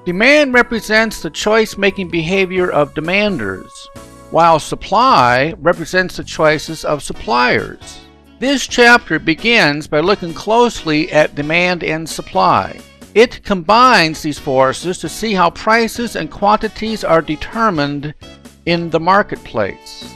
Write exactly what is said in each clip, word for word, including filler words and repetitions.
Demand represents the choice-making behavior of demanders, while supply represents the choices of suppliers. This chapter begins by looking closely at demand and supply. It combines these forces to see how prices and quantities are determined in the marketplace.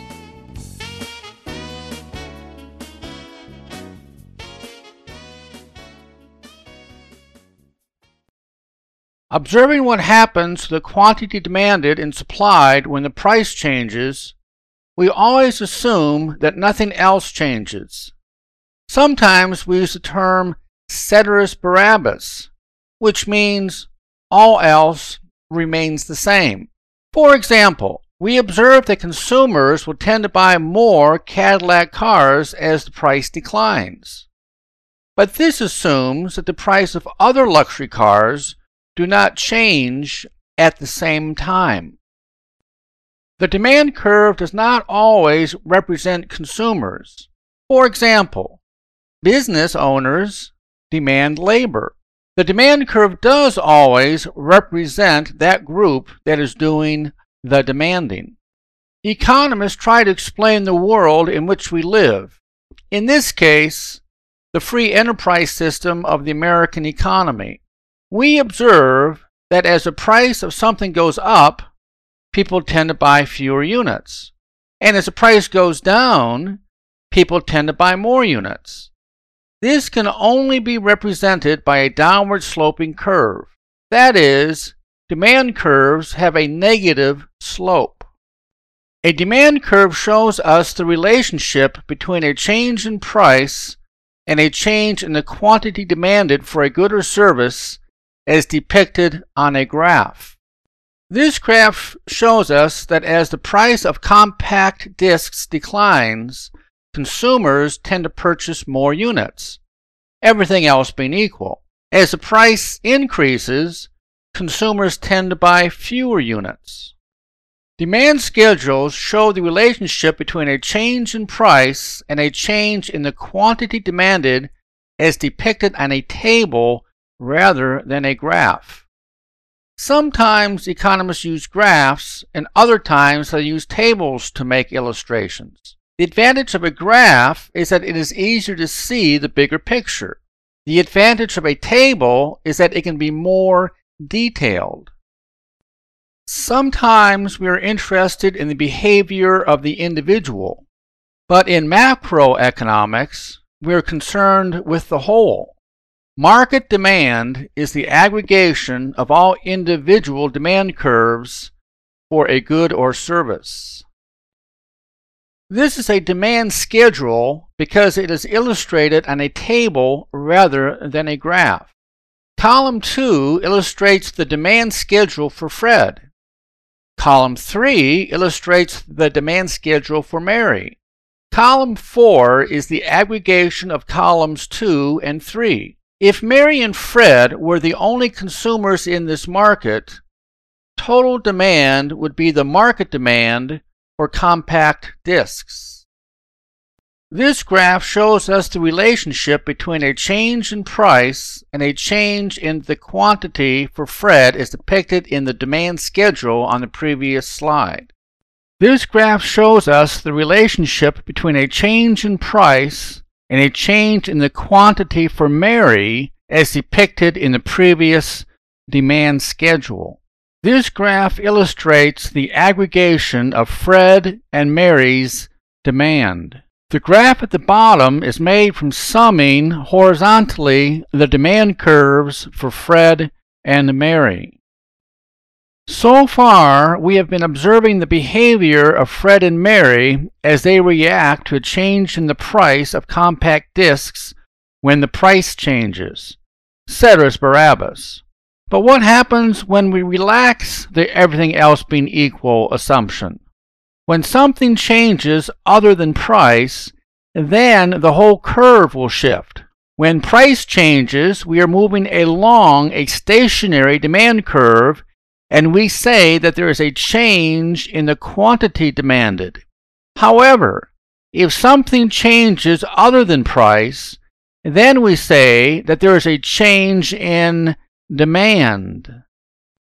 Observing what happens to the quantity demanded and supplied when the price changes, we always assume that nothing else changes. Sometimes we use the term ceteris paribus, which means all else remains the same. For example, we observe that consumers will tend to buy more Cadillac cars as the price declines. But this assumes that the price of other luxury cars do not change at the same time. The demand curve does not always represent consumers. For example, business owners demand labor. The demand curve does always represent that group that is doing the demanding. Economists try to explain the world in which we live. In this case, the free enterprise system of the American economy. We observe that as the price of something goes up, people tend to buy fewer units. And as the price goes down, people tend to buy more units. This can only be represented by a downward sloping curve. That is, demand curves have a negative slope. A demand curve shows us the relationship between a change in price and a change in the quantity demanded for a good or service as depicted on a graph. This graph shows us that as the price of compact discs declines, consumers tend to purchase more units, everything else being equal. As the price increases, consumers tend to buy fewer units. Demand schedules show the relationship between a change in price and a change in the quantity demanded as depicted on a table rather than a graph. Sometimes economists use graphs, and other times they use tables to make illustrations. The advantage of a graph is that it is easier to see the bigger picture. The advantage of a table is that it can be more detailed. Sometimes we are interested in the behavior of the individual, but in macroeconomics, we are concerned with the whole. Market demand is the aggregation of all individual demand curves for a good or service. This is a demand schedule because it is illustrated on a table rather than a graph. Column two illustrates the demand schedule for Fred. Column three illustrates the demand schedule for Mary. Column four is the aggregation of columns two and three. If Mary and Fred were the only consumers in this market, total demand would be the market demand for compact discs. This graph shows us the relationship between a change in price and a change in the quantity for Fred as depicted in the demand schedule on the previous slide. This graph shows us the relationship between a change in price and a change in the quantity for Mary as depicted in the previous demand schedule. This graph illustrates the aggregation of Fred and Mary's demand. The graph at the bottom is made from summing horizontally the demand curves for Fred and Mary. So far, we have been observing the behavior of Fred and Mary as they react to a change in the price of compact discs when the price changes, ceteris paribus. But what happens when we relax the everything else being equal assumption? When something changes other than price, then the whole curve will shift. When price changes, we are moving along a stationary demand curve, and we say that there is a change in the quantity demanded. However, if something changes other than price, then we say that there is a change in demand.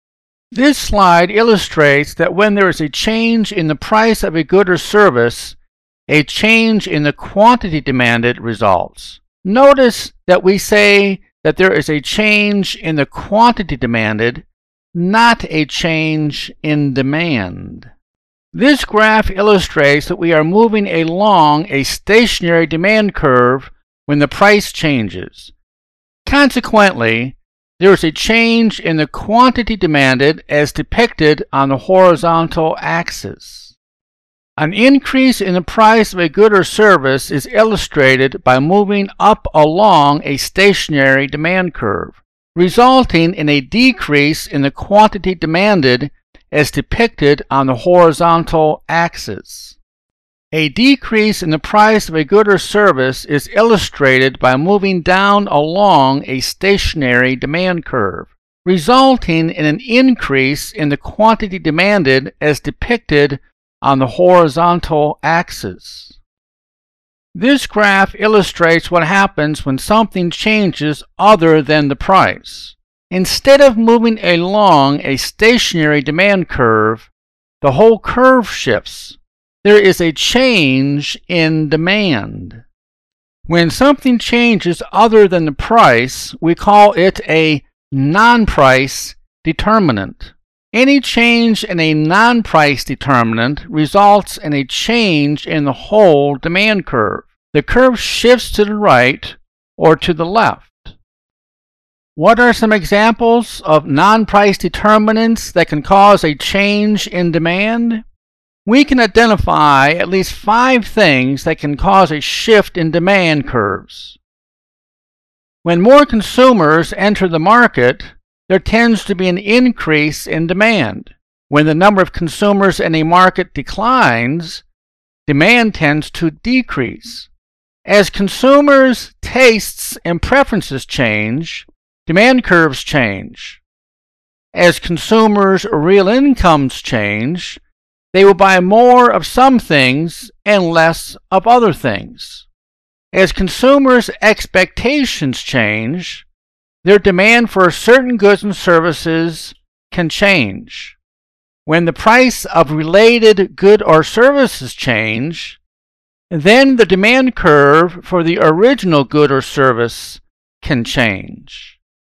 This slide illustrates that when there is a change in the price of a good or service, a change in the quantity demanded results. Notice that we say that there is a change in the quantity demanded, not a change in demand. This graph illustrates that we are moving along a stationary demand curve when the price changes. Consequently, there is a change in the quantity demanded as depicted on the horizontal axis. An increase in the price of a good or service is illustrated by moving up along a stationary demand curve, resulting in a decrease in the quantity demanded as depicted on the horizontal axis. A decrease in the price of a good or service is illustrated by moving down along a stationary demand curve, resulting in an increase in the quantity demanded as depicted on the horizontal axis. This graph illustrates what happens when something changes other than the price. Instead of moving along a stationary demand curve, the whole curve shifts. There is a change in demand. When something changes other than the price, we call it a non-price determinant. Any change in a non-price determinant results in a change in the whole demand curve. The curve shifts to the right or to the left. What are some examples of non-price determinants that can cause a change in demand? We can identify at least five things that can cause a shift in demand curves. When more consumers enter the market, there tends to be an increase in demand. When the number of consumers in a market declines, demand tends to decrease. As consumers' tastes and preferences change, demand curves change. As consumers' real incomes change, they will buy more of some things and less of other things. As consumers' expectations change, their demand for certain goods and services can change. When the price of related goods or services change, then the demand curve for the original good or service can change.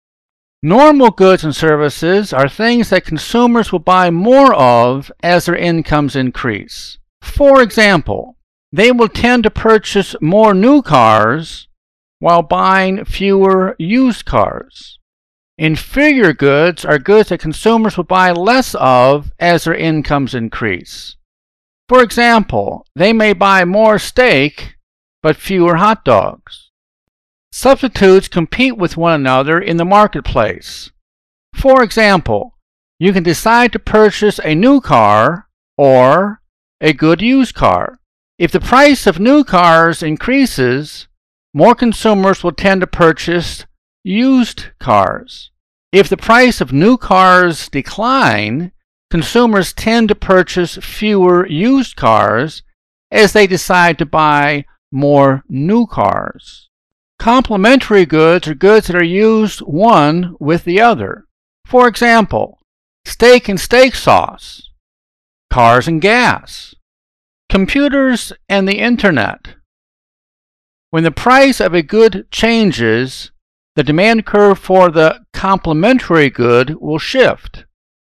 Normal goods and services are things that consumers will buy more of as their incomes increase. For example, they will tend to purchase more new cars while buying fewer used cars. Inferior goods are goods that consumers will buy less of as their incomes increase. For example, they may buy more steak but fewer hot dogs. Substitutes compete with one another in the marketplace. For example, you can decide to purchase a new car or a good used car. If the price of new cars increases, more consumers will tend to purchase used cars. If the price of new cars decline, consumers tend to purchase fewer used cars as they decide to buy more new cars. Complementary goods are goods that are used one with the other. For example, steak and steak sauce, cars and gas, computers and the internet. When the price of a good changes, the demand curve for the complementary good will shift.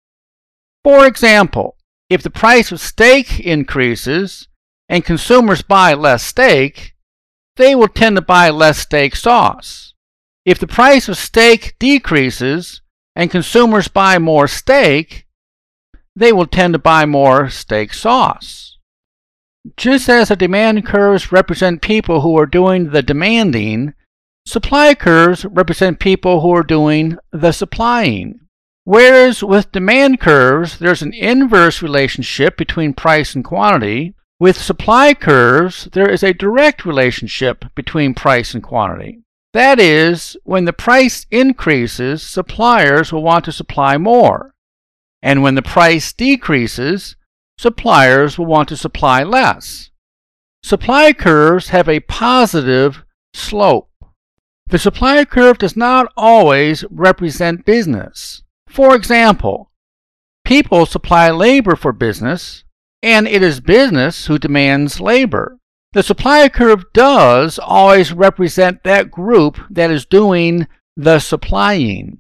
For example, if the price of steak increases and consumers buy less steak, they will tend to buy less steak sauce. If the price of steak decreases and consumers buy more steak, they will tend to buy more steak sauce. Just as the demand curves represent people who are doing the demanding, supply curves represent people who are doing the supplying. Whereas with demand curves, there's an inverse relationship between price and quantity, with supply curves, there is a direct relationship between price and quantity. That is, when the price increases, suppliers will want to supply more. And when the price decreases, suppliers will want to supply less. Supply curves have a positive slope. The supply curve does not always represent business. For example, People supply labor for business, and it is business who demands labor. The supply curve does always represent that group that is doing the supplying.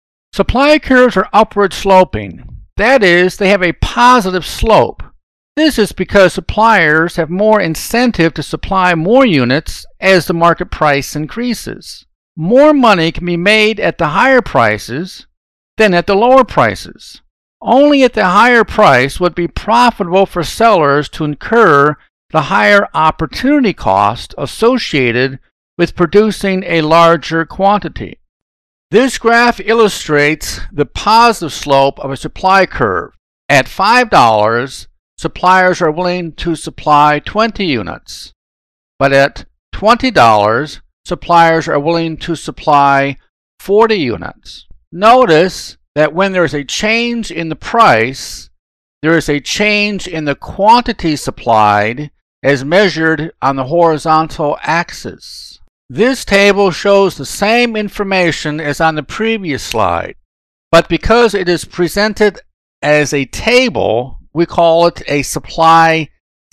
Supply curves are upward sloping. That is, they have a positive slope. This is because suppliers have more incentive to supply more units as the market price increases. More money can be made at the higher prices than at the lower prices. Only at the higher price would it be profitable for sellers to incur the higher opportunity cost associated with producing a larger quantity. This graph illustrates the positive slope of a supply curve. At five dollars, suppliers are willing to supply twenty units, but at twenty dollars, suppliers are willing to supply forty units. Notice that when there is a change in the price, there is a change in the quantity supplied as measured on the horizontal axis. This table shows the same information as on the previous slide, but because it is presented as a table, we call it a supply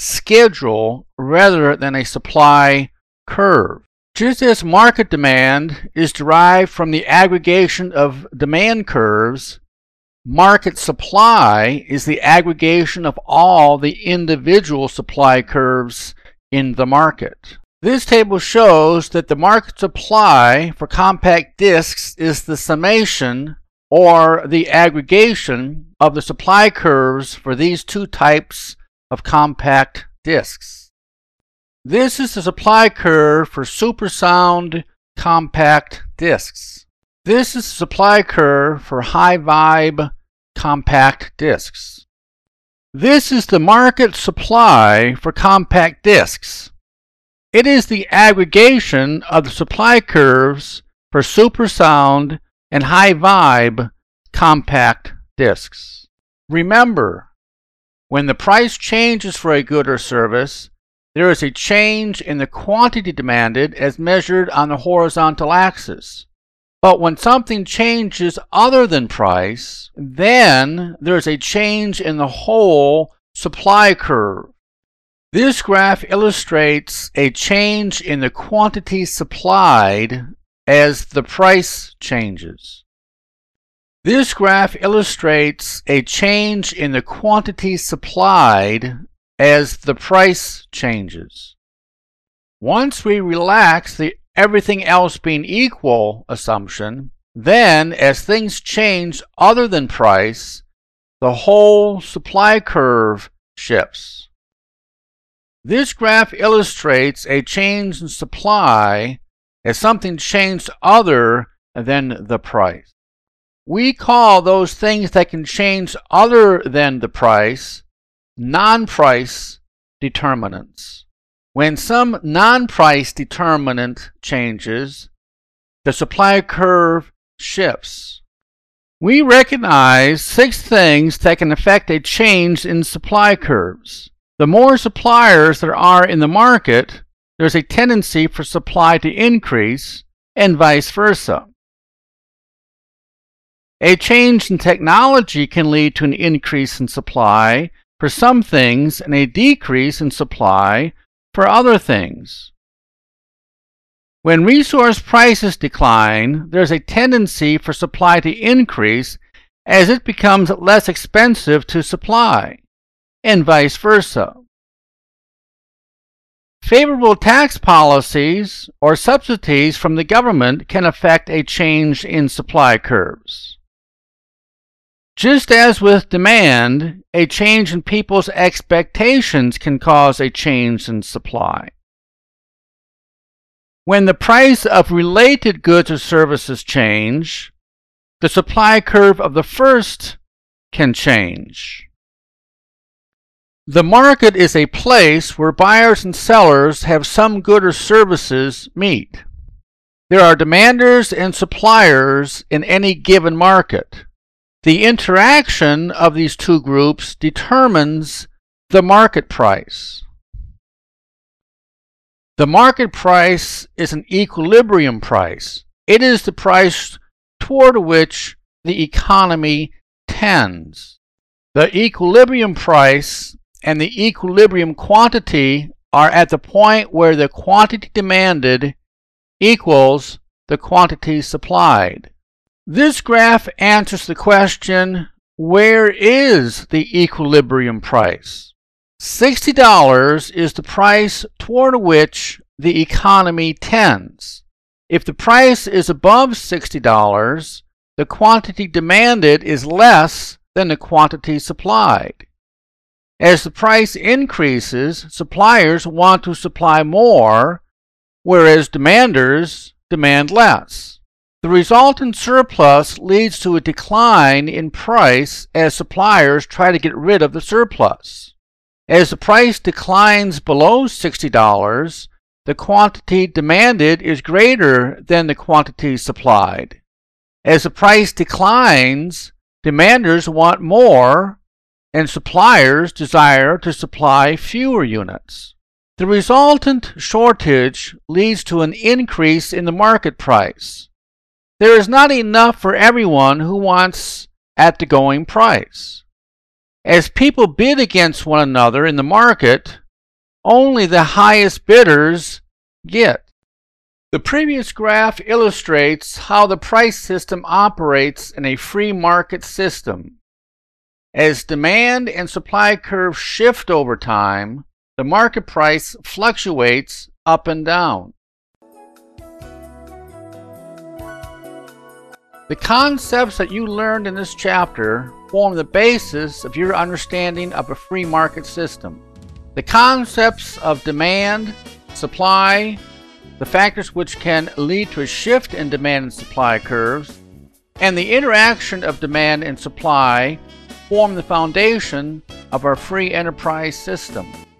schedule rather than a supply curve. Just as market demand is derived from the aggregation of demand curves, market supply is the aggregation of all the individual supply curves in the market. This table shows that the market supply for compact discs is the summation or the aggregation of the supply curves for these two types of compact discs. This is the supply curve for supersound compact discs. This is the supply curve for high vibe compact discs. This is the market supply for compact discs. It is the aggregation of the supply curves for supersound and high vibe compact discs. Remember, when the price changes for a good or service, there is a change in the quantity demanded as measured on the horizontal axis. But when something changes other than price, then there is a change in the whole supply curve. This graph illustrates a change in the quantity supplied as the price changes. This graph illustrates a change in the quantity supplied as the price changes. Once we relax the everything else being equal assumption, then as things change other than price, the whole supply curve shifts. This graph illustrates a change in supply as something changed other than the price. We call those things that can change other than the price non-price determinants. When some non-price determinant changes, the supply curve shifts. We recognize six things that can affect a change in supply curves. The more suppliers there are in the market, there's a tendency for supply to increase, and vice versa. A change in technology can lead to an increase in supply for some things and a decrease in supply for other things. When resource prices decline, there's a tendency for supply to increase as it becomes less expensive to supply, and vice versa. Favorable tax policies or subsidies from the government can affect a change in supply curves. Just as with demand, a change in people's expectations can cause a change in supply. When the price of related goods or services change, the supply curve of the first can change. The market is a place where buyers and sellers have some good or services meet. There are demanders and suppliers in any given market. The interaction of these two groups determines the market price. The market price is an equilibrium price. It is the price toward which the economy tends. The equilibrium price and the equilibrium quantity are at the point where the quantity demanded equals the quantity supplied. This graph answers the question, where is the equilibrium price? sixty dollars is the price toward which the economy tends. If the price is above sixty dollars, the quantity demanded is less than the quantity supplied. As the price increases, suppliers want to supply more, whereas demanders demand less. The resultant surplus leads to a decline in price as suppliers try to get rid of the surplus. As the price declines below sixty dollars, the quantity demanded is greater than the quantity supplied. As the price declines, demanders want more, and suppliers desire to supply fewer units. The resultant shortage leads to an increase in the market price. There is not enough for everyone who wants at the going price. As people bid against one another in the market, only the highest bidders get. The previous graph illustrates how the price system operates in a free market system. As demand and supply curves shift over time, the market price fluctuates up and down. The concepts that you learned in this chapter form the basis of your understanding of a free market system. The concepts of demand, supply, the factors which can lead to a shift in demand and supply curves, and the interaction of demand and supply form the foundation of our free enterprise system.